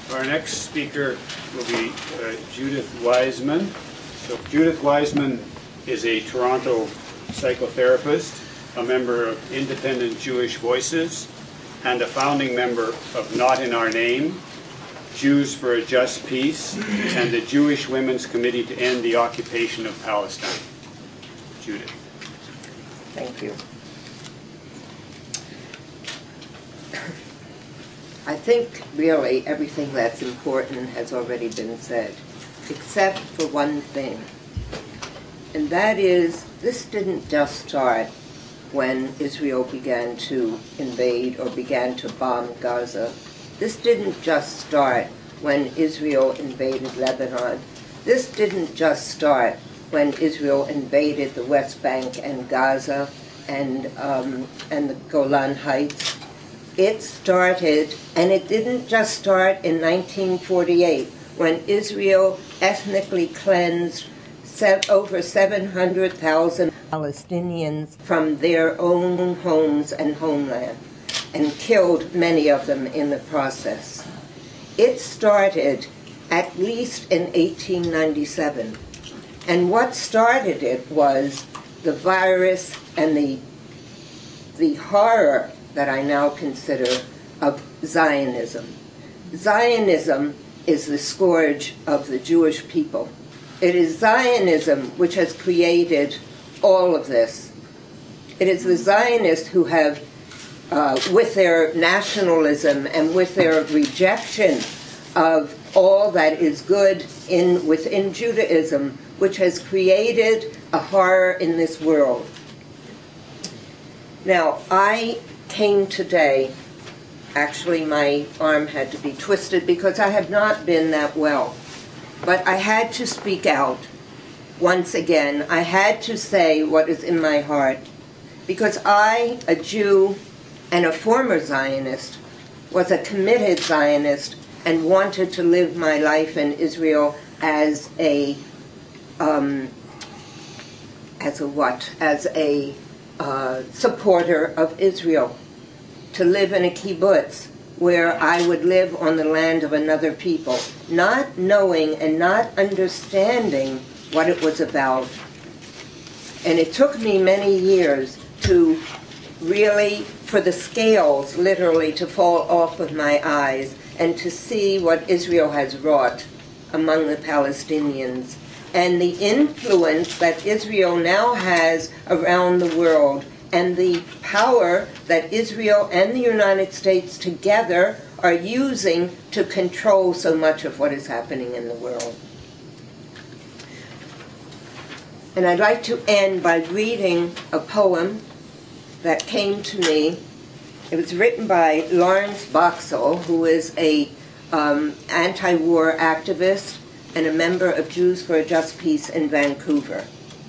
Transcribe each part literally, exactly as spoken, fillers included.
Our next speaker will be uh, Judith Wiseman. So Judith Wiseman is a Toronto psychotherapist, a member of Independent Jewish Voices, and a founding member of Not in Our Name, Jews for a Just Peace, and the Jewish Women's Committee to End the Occupation of Palestine. Judith. Thank you. I think really everything that's important has already been said, except for one thing. And that is, this didn't just start when Israel began to invade or began to bomb Gaza. This didn't just start when Israel invaded Lebanon. This didn't just start when Israel invaded the West Bank and Gaza and, um, and the Golan Heights. It started, and it didn't just start in nineteen forty-eight, when Israel ethnically cleansed over seven hundred thousand Palestinians from their own homes and homeland, and killed many of them in the process. It started at least in eighteen ninety-seven. And what started it was the virus and the, the horror that I now consider of Zionism. Zionism is the scourge of the Jewish people. It is Zionism which has created all of this. It is the Zionists who have, uh, with their nationalism and with their rejection of all that is good in within Judaism, which has created a horror in this world. Now, I came today, actually my arm had to be twisted because I have not been that well, but I had to speak out once again. I had to say what is in my heart, because I, a Jew and a former Zionist, was a committed Zionist and wanted to live my life in Israel as a, um, as a what? As a uh, supporter of Israel. To live in a kibbutz where I would live on the land of another people, not knowing and not understanding what it was about. And it took me many years to really, for the scales literally to fall off of my eyes and to see what Israel has wrought among the Palestinians and the influence that Israel now has around the world, and the power that Israel and the United States together are using to control so much of what is happening in the world. And I'd like to end by reading a poem that came to me. It was written by Lawrence Boxall, who is a um, anti-war activist and a member of Jews for a Just Peace in Vancouver.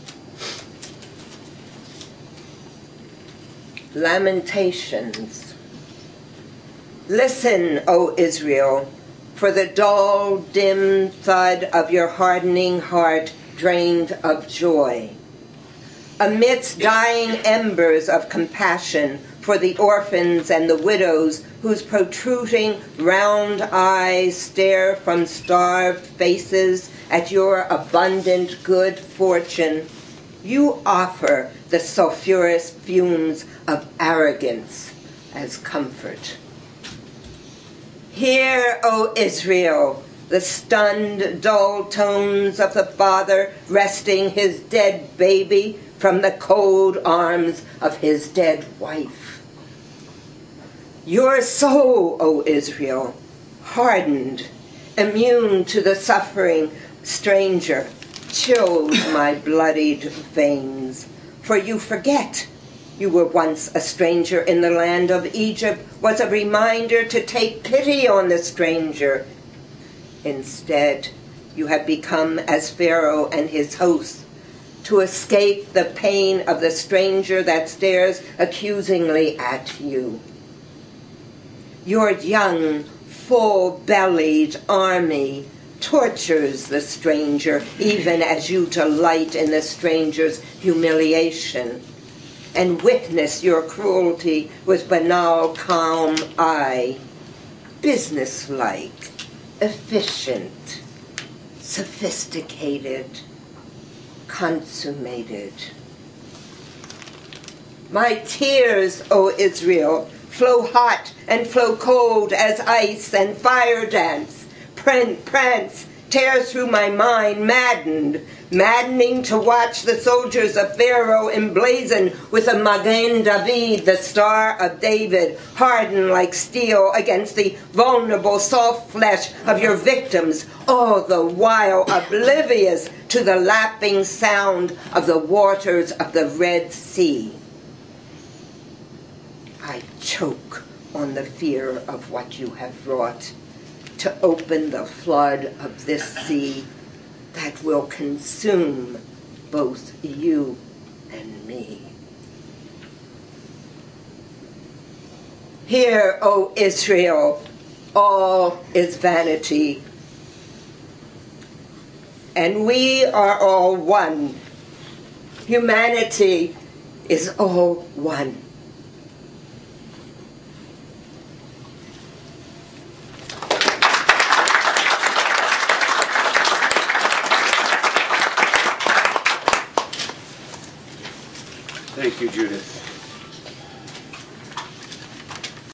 Lamentations. Listen, O Israel, for the dull, dim thud of your hardening heart drained of joy. Amidst dying embers of compassion for the orphans and the widows whose protruding round eyes stare from starved faces at your abundant good fortune, you offer the sulfurous fumes of arrogance as comfort. Hear, O Israel, the stunned, dull tones of the father wresting his dead baby from the cold arms of his dead wife. Your soul, O Israel, hardened, immune to the suffering stranger, chills my bloodied veins. For you forget you were once a stranger in the land of Egypt, was a reminder to take pity on the stranger. Instead, you have become as Pharaoh and his hosts, to escape the pain of the stranger that stares accusingly at you. Your young, full-bellied army tortures the stranger, even as you delight in the stranger's humiliation, and witness your cruelty with banal, calm eye, businesslike, efficient, sophisticated, consummated. My tears, O Israel, flow hot and flow cold as ice and fire dance, prance, prance, tear through my mind, maddened, maddening to watch the soldiers of Pharaoh emblazoned with a Magen David, the Star of David, hardened like steel against the vulnerable soft flesh of your victims, all the while oblivious to the lapping sound of the waters of the Red Sea. I choke on the fear of what you have wrought, to open the flood of this sea that will consume both you and me. Hear, O Israel, all is vanity, and we are all one. Humanity is all one. Thank you, Judith.